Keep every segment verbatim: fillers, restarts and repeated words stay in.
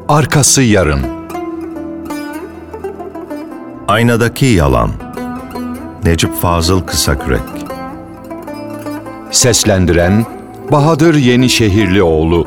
Arkası yarın. Aynadaki Yalan. Necip Fazıl Kısakürek. Seslendiren Bahadır Yenişehirlioğlu.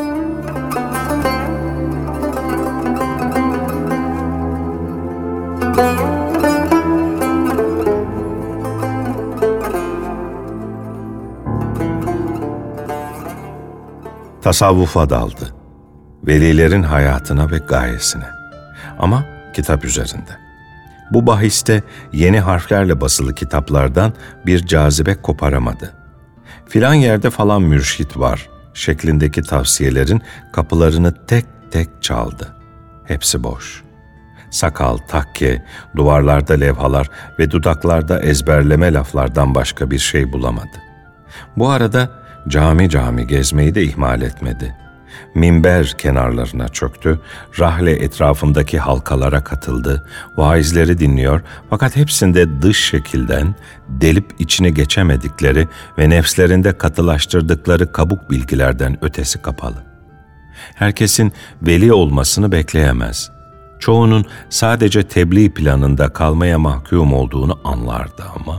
Tasavvufa daldı. Velilerin hayatına ve gayesine. Ama kitap üzerinde. Bu bahiste yeni harflerle basılı kitaplardan bir cazibe koparamadı. Filan yerde falan mürşit var şeklindeki tavsiyelerin kapılarını tek tek çaldı. Hepsi boş. Sakal, takke, duvarlarda levhalar ve dudaklarda ezberleme laflardan başka bir şey bulamadı. Bu arada cami cami gezmeyi de ihmal etmedi. Minber kenarlarına çöktü, rahle etrafındaki halkalara katıldı, vaizleri dinliyor fakat hepsinde dış şekilden delip içine geçemedikleri ve nefslerinde katılaştırdıkları kabuk bilgilerden ötesi kapalı. Herkesin veli olmasını bekleyemez. Çoğunun sadece tebliğ planında kalmaya mahkum olduğunu anlardı ama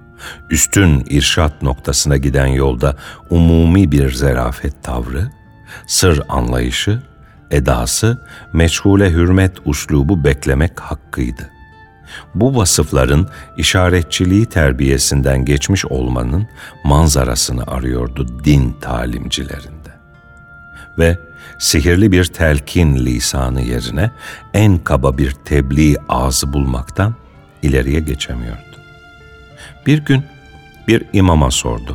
üstün irşat noktasına giden yolda umumi bir zerafet tavrı, sır anlayışı, edası, meçhule hürmet uslubu beklemek hakkıydı. Bu vasıfların işaretçiliği terbiyesinden geçmiş olmanın manzarasını arıyordu din talimcilerinde. Ve sihirli bir telkin lisanı yerine en kaba bir tebliğ ağzı bulmaktan ileriye geçemiyordu. Bir gün bir imama sordu.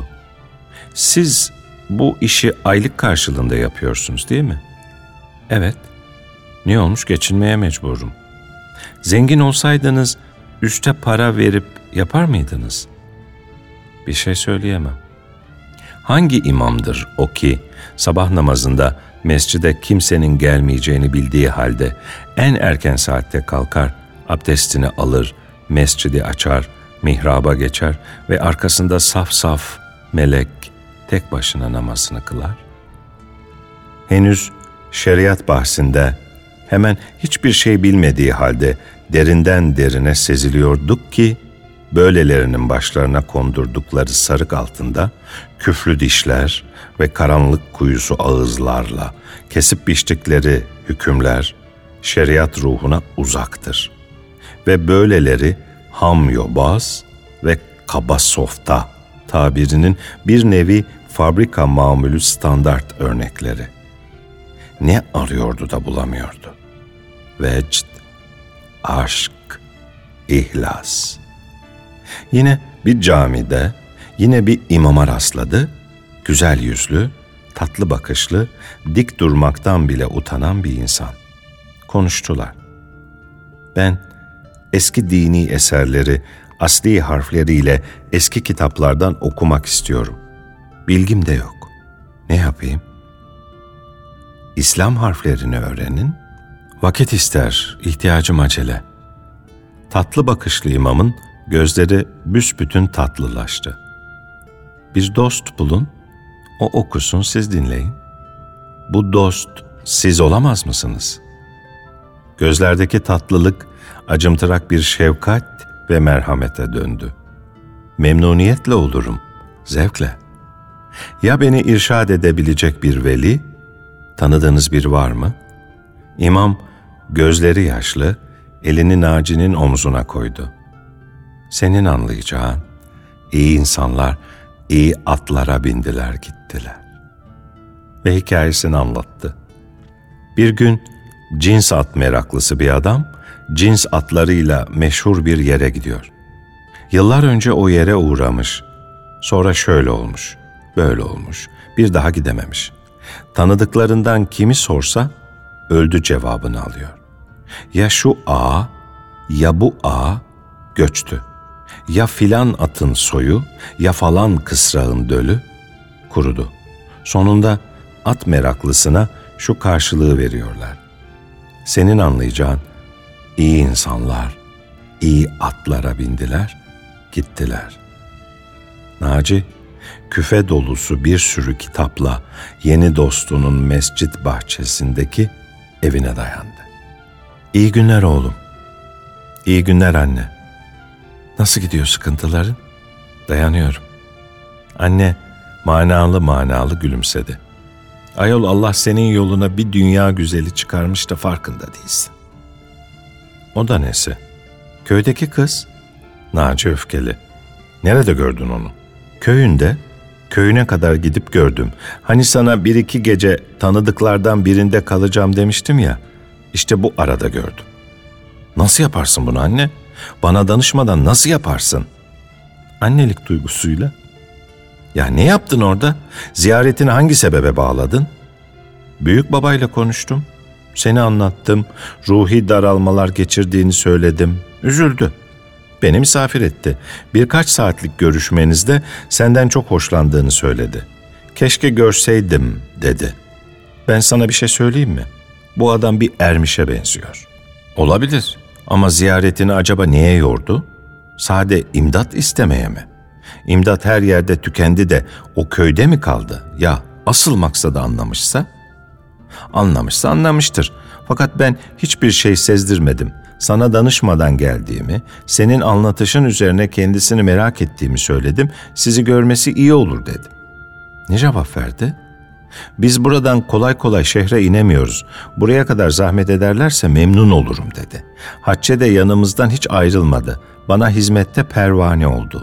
Siz bu işi aylık karşılığında yapıyorsunuz değil mi? Evet. Ne olmuş? Geçinmeye mecburum. Zengin olsaydınız üste para verip yapar mıydınız? Bir şey söyleyemem. Hangi imamdır o ki sabah namazında mescide kimsenin gelmeyeceğini bildiği halde en erken saatte kalkar, abdestini alır, mescidi açar, mihraba geçer ve arkasında saf saf melek tek başına namazını kılar? Henüz şeriat bahsinde hemen hiçbir şey bilmediği halde derinden derine seziliyorduk ki böylelerinin başlarına kondurdukları sarık altında küflü dişler ve karanlık kuyusu ağızlarla kesip biçtikleri hükümler şeriat ruhuna uzaktır. Ve böyleleri ham yobaz ve kaba softa tabirinin bir nevi fabrika mamülü standart örnekleri. Ne arıyordu da bulamıyordu? Vecd, aşk, ihlas. Yine bir camide, yine bir imama rastladı, güzel yüzlü, tatlı bakışlı, dik durmaktan bile utanan bir insan. Konuştular. Ben eski dini eserleri asli harfleriyle eski kitaplardan okumak istiyorum. Bilgim de yok. Ne yapayım? İslam harflerini öğrenin. Vakit ister, ihtiyacım acele. Tatlı bakışlı imamın gözleri büsbütün tatlılaştı. Bir dost bulun, o okusun, siz dinleyin. Bu dost siz olamaz mısınız? Gözlerdeki tatlılık acımtırak bir şefkat ve merhamete döndü. Memnuniyetle olurum, zevkle. Ya beni irşad edebilecek bir veli, tanıdığınız bir var mı? İmam gözleri yaşlı, elini Naci'nin omzuna koydu. Senin anlayacağın, iyi insanlar iyi atlara bindiler gittiler. Ve hikayesini anlattı. Bir gün cins at meraklısı bir adam, cins atlarıyla meşhur bir yere gidiyor. Yıllar önce o yere uğramış. Sonra şöyle olmuş, böyle olmuş. Bir daha gidememiş. Tanıdıklarından kimi sorsa öldü cevabını alıyor. Ya şu ağa ya bu ağa göçtü. Ya filan atın soyu ya falan kısrağın dölü kurudu. Sonunda at meraklısına şu karşılığı veriyorlar. Senin anlayacağın iyi insanlar iyi atlara bindiler, gittiler. Naci, küfe dolusu bir sürü kitapla yeni dostunun mescit bahçesindeki evine dayandı. İyi günler oğlum. İyi günler anne. Nasıl gidiyor sıkıntıların? Dayanıyorum. Anne manalı manalı gülümsedi. Ayol, Allah senin yoluna bir dünya güzeli çıkarmış da farkında değilsin. O da nesi? Köydeki kız. Naci öfkeli. Nerede gördün onu? Köyünde. Köyüne kadar gidip gördüm. Hani sana bir iki gece tanıdıklardan birinde kalacağım demiştim ya. İşte bu arada gördüm. Nasıl yaparsın bunu anne? Bana danışmadan nasıl yaparsın? Annelik duygusuyla. Ya ne yaptın orada? Ziyaretini hangi sebebe bağladın? Büyük babayla konuştum. Seni anlattım. Ruhi daralmalar geçirdiğini söyledim. Üzüldü. Beni misafir etti. Birkaç saatlik görüşmenizde senden çok hoşlandığını söyledi. Keşke görseydim dedi. Ben sana bir şey söyleyeyim mi? Bu adam bir ermişe benziyor. Olabilir ama ziyaretini acaba niye yordu? Sade imdat istemeye mi? İmdat her yerde tükendi de o köyde mi kaldı? Ya asıl maksadı anlamışsa? Anlamışsa anlamıştır. Fakat ben hiçbir şey sezdirmedim. Sana danışmadan geldiğimi, senin anlatışın üzerine kendisini merak ettiğimi söyledim. Sizi görmesi iyi olur dedim. Ne cevap verdi? Biz buradan kolay kolay şehre inemiyoruz. Buraya kadar zahmet ederlerse memnun olurum dedi. Hatice de yanımızdan hiç ayrılmadı. Bana hizmette pervane oldu.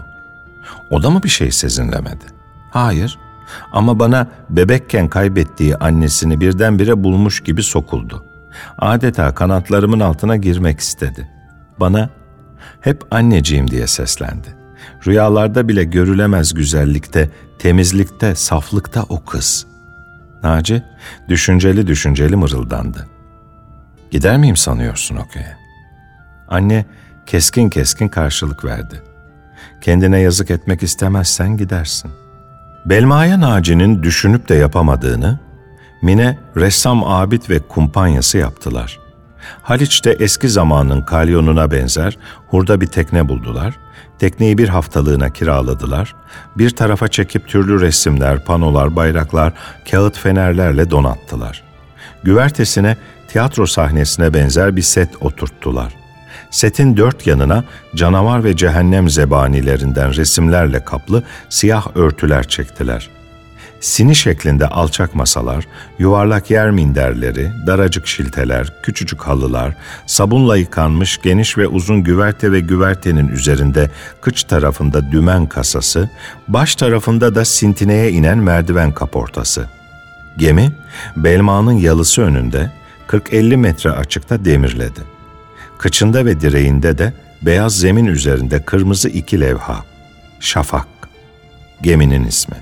O da mı bir şey sezinlemedi? Hayır. Ama bana bebekken kaybettiği annesini birdenbire bulmuş gibi sokuldu. Adeta kanatlarımın altına girmek istedi. Bana hep anneciğim diye seslendi. Rüyalarda bile görülemez güzellikte, temizlikte, saflıkta o kız. Naci düşünceli düşünceli mırıldandı. Gider miyim sanıyorsun o köye? Anne keskin keskin karşılık verdi. Kendine yazık etmek istemezsen gidersin. Belma'ya Naci'nin düşünüp de yapamadığını, Mine, ressam Abid ve kumpanyası yaptılar. Haliç'te eski zamanın kalyonuna benzer hurda bir tekne buldular. Tekneyi bir haftalığına kiraladılar. Bir tarafa çekip türlü resimler, panolar, bayraklar, kağıt fenerlerle donattılar. Güvertesine tiyatro sahnesine benzer bir set oturttular. Setin dört yanına canavar ve cehennem zebanilerinden resimlerle kaplı siyah örtüler çektiler. Sini şeklinde alçak masalar, yuvarlak yer minderleri, daracık şilteler, küçücük halılar, sabunla yıkanmış geniş ve uzun güverte ve güvertenin üzerinde kıç tarafında dümen kasası, baş tarafında da sintineye inen merdiven kaportası. Gemi, Belma'nın yalısı önünde kırk elli metre açıkta demirledi. Kıçında ve direğinde de beyaz zemin üzerinde kırmızı iki levha. Şafak, geminin ismi.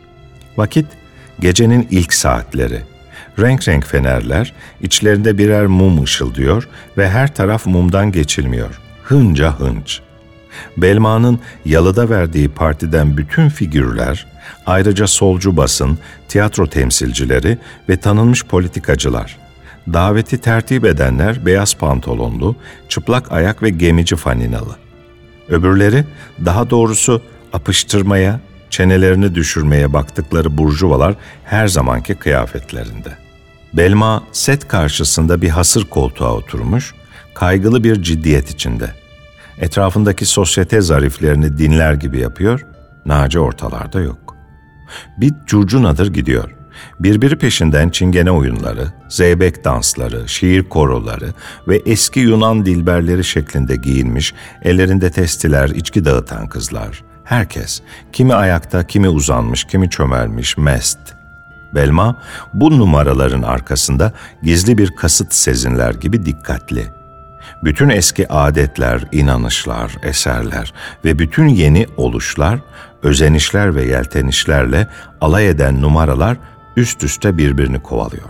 Vakit gecenin ilk saatleri. Renk renk fenerler, içlerinde birer mum ışıldıyor ve her taraf mumdan geçilmiyor. Hınca hınç. Belma'nın yalıda verdiği partiden bütün figürler, ayrıca solcu basın, tiyatro temsilcileri ve tanınmış politikacılar. Daveti tertip edenler beyaz pantolonlu, çıplak ayak ve gemici faninalı. Öbürleri, daha doğrusu apıştırmaya, çenelerini düşürmeye baktıkları burjuvalar her zamanki kıyafetlerinde. Belma set karşısında bir hasır koltuğa oturmuş, kaygılı bir ciddiyet içinde. Etrafındaki sosyete zariflerini dinler gibi yapıyor, Naci ortalarda yok. Bir curcunadır gidiyor. Birbiri peşinden çingene oyunları, zeybek dansları, şiir koroları ve eski Yunan dilberleri şeklinde giyinmiş, ellerinde testiler, içki dağıtan kızlar. Herkes, kimi ayakta, kimi uzanmış, kimi çömelmiş, mest. Belma, bu numaraların arkasında gizli bir kasıt sezinler gibi dikkatli. Bütün eski adetler, inanışlar, eserler ve bütün yeni oluşlar, özenişler ve yeltenişlerle alay eden numaralar üst üste birbirini kovalıyor.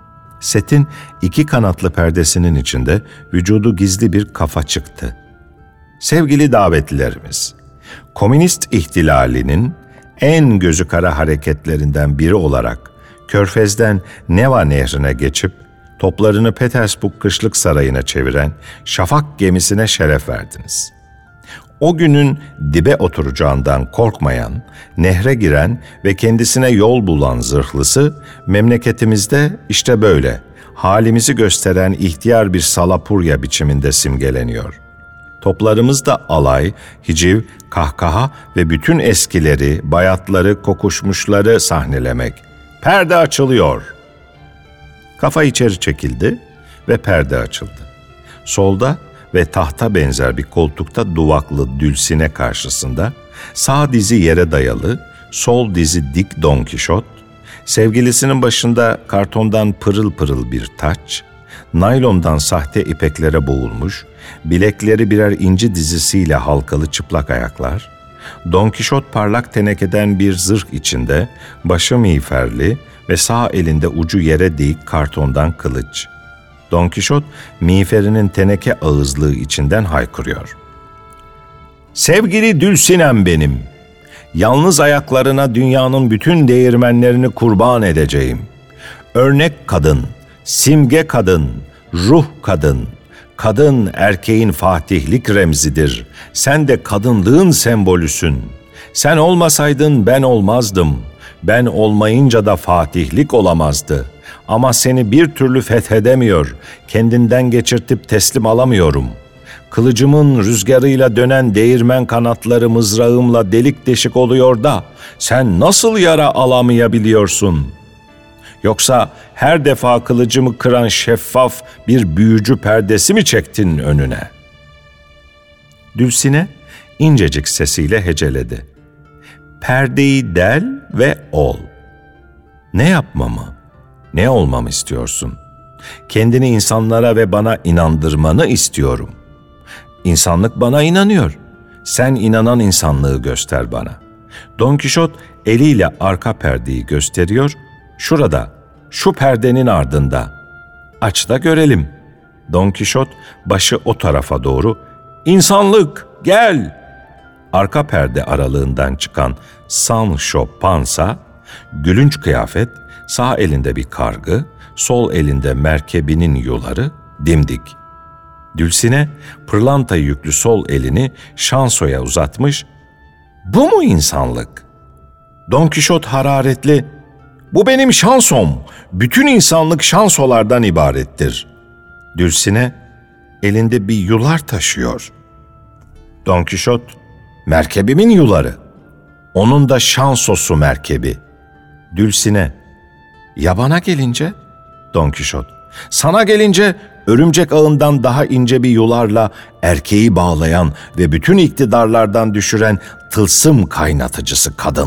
Setin iki kanatlı perdesinin içinde vücudu gizli bir kafa çıktı. Sevgili davetlilerimiz, Komünist ihtilalinin en gözü kara hareketlerinden biri olarak Körfez'den Neva Nehri'ne geçip toplarını Petersburg Kışlık Sarayı'na çeviren Şafak gemisine şeref verdiniz. O günün dibe oturacağından korkmayan, nehre giren ve kendisine yol bulan zırhlısı memleketimizde işte böyle halimizi gösteren ihtiyar bir salapurya biçiminde simgeleniyor. Toplarımızda alay, hiciv, kahkaha ve bütün eskileri, bayatları, kokuşmuşları sahnelemek. Perde açılıyor. Kafa içeri çekildi ve perde açıldı. Solda ve tahta benzer bir koltukta duvaklı Dülsine karşısında, sağ dizi yere dayalı, sol dizi dik Don Kişot, sevgilisinin başında kartondan pırıl pırıl bir taç, naylondan sahte ipeklere boğulmuş, bilekleri birer inci dizisiyle halkalı çıplak ayaklar, Don Kişot parlak tenekeden bir zırh içinde, başı miğferli ve sağ elinde ucu yere değik kartondan kılıç. Don Kişot, miğferinin teneke ağızlığı içinden haykırıyor. "Sevgili Dülsinem benim, yalnız ayaklarına dünyanın bütün değirmenlerini kurban edeceğim. Örnek kadın, simge kadın, ruh kadın, kadın erkeğin fatihlik remzidir. Sen de kadınlığın sembolüsün. Sen olmasaydın ben olmazdım. Ben olmayınca da fatihlik olamazdı. Ama seni bir türlü fethedemiyor, kendinden geçirtip teslim alamıyorum. Kılıcımın rüzgarıyla dönen değirmen kanatları mızrağımla delik deşik oluyor da sen nasıl yara alamayabiliyorsun? Yoksa her defa kılıcımı kıran şeffaf bir büyücü perdesi mi çektin önüne?" Dülsine incecik sesiyle heceledi. "Perdeyi del ve ol. Ne yapmamı, ne olmamı istiyorsun? Kendini insanlara ve bana inandırmanı istiyorum. İnsanlık bana inanıyor. Sen inanan insanlığı göster bana." Don Kişot eliyle arka perdeyi gösteriyor. "Şurada, şu perdenin ardında. Aç da görelim." Don Kişot başı o tarafa doğru, "İnsanlık, gel!" Arka perde aralığından çıkan Sancho Panza, gülünç kıyafet, sağ elinde bir kargı, sol elinde merkebinin yuları, dimdik. Dülsine pırlanta yüklü sol elini Şanso'ya uzatmış, "Bu mu insanlık?" Don Kişot hararetli, "Bu benim şansom, bütün insanlık şansolardan ibarettir." Dülsine elinde bir yular taşıyor. Don Kişot, "Merkebimin yuları, onun da şansosu merkebi." Dülsine, "Ya bana gelince?" Don Kişot, "Sana gelince örümcek ağından daha ince bir yularla erkeği bağlayan ve bütün iktidarlardan düşüren tılsım kaynatıcısı kadın."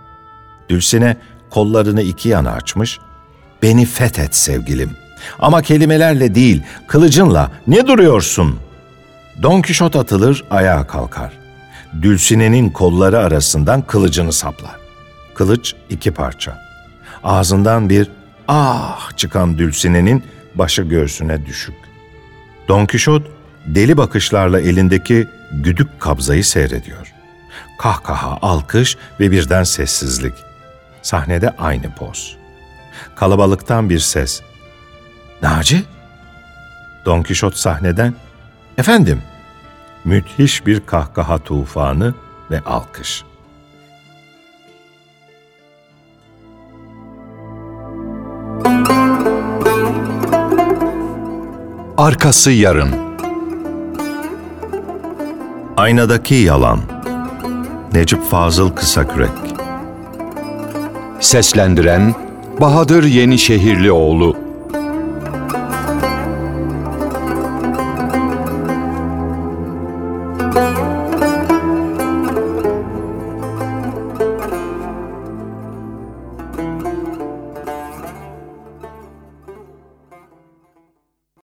Dülsine kollarını iki yana açmış, "Beni fethet sevgilim. Ama kelimelerle değil, kılıcınla. Ne duruyorsun?" Don Kişot atılır, ayağa kalkar. Dülsine'nin kolları arasından kılıcını saplar. Kılıç iki parça. Ağzından bir "ah" çıkan Dülsine'nin başı göğsüne düşük. Don Kişot deli bakışlarla elindeki güdük kabzayı seyrediyor. Kahkaha, alkış ve birden sessizlik. Sahnede aynı poz. Kalabalıktan bir ses. "Naci?" Don Kişot sahneden, "Efendim?" Müthiş bir kahkaha tufanı ve alkış. Arkası yarın. Aynadaki yalan. Necip Fazıl Kısakürek. Seslendiren Bahadır Yenişehirlioğlu.